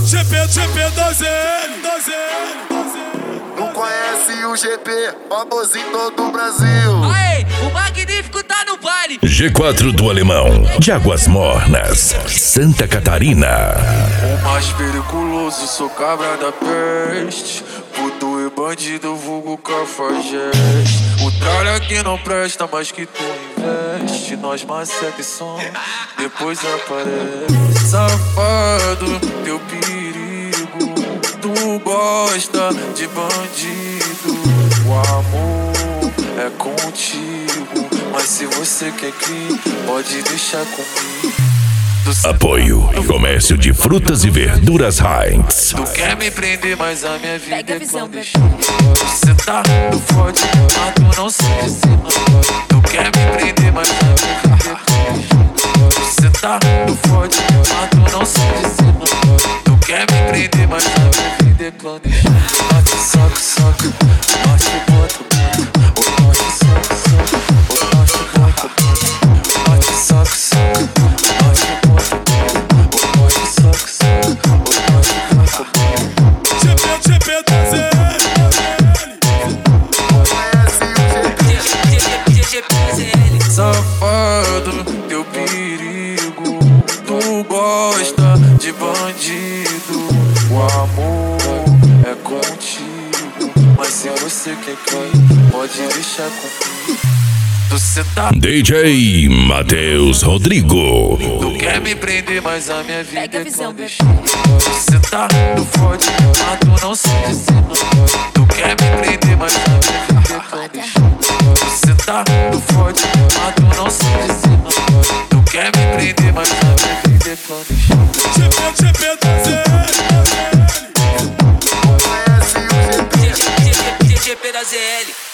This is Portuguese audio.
GP da ZL. Não conhece o GP, famoso em todo o Brasil. Aê, o magnífico tá no baile. G4 do Alemão, de Águas Mornas, Santa Catarina. O mais periculoso, sou cabra da peste. Puto e bandido, vulgo cafajeste. O tralha que não presta, mas que tu investe. Nós macete som, depois aparece. Safado, teu perigo. Tu gosta de bandido. O amor é contigo, mas se você quer crime, pode deixar comigo. Apoio Comércio de Frutas e Verduras Heinz. Tu quer me prender, mas a minha vida é clandestina. Você tá no forte, mas tu não se ensina. Tu quer me prender, mas a minha vida é clandestina. Você tá no forte, mas tu não se ensina. Tu quer me prender, mas a minha vida é clandestina. Bate, soca, bate, bota. O bate, soca, o bate, bota. Bate, soca, bate, bota. O bate, soca, o bate, bota. GP da ZL. Safado, teu perigo. Tu gosta de bandido. O amor é contigo, mas se você quer cair, pode deixar comigo. Você tá DJ Matheus Rodrigo. Tu quer me prender, mas a minha vida é clandestina. Você tá no forte, mas tu não se ensina. Tu quer me prender, mas a minha vida é clandestina. Você tá no forte, mas tu não se ensina. Tu quer me prender, mas a minha vida é clandestina. GP da ZL. GP da ZL.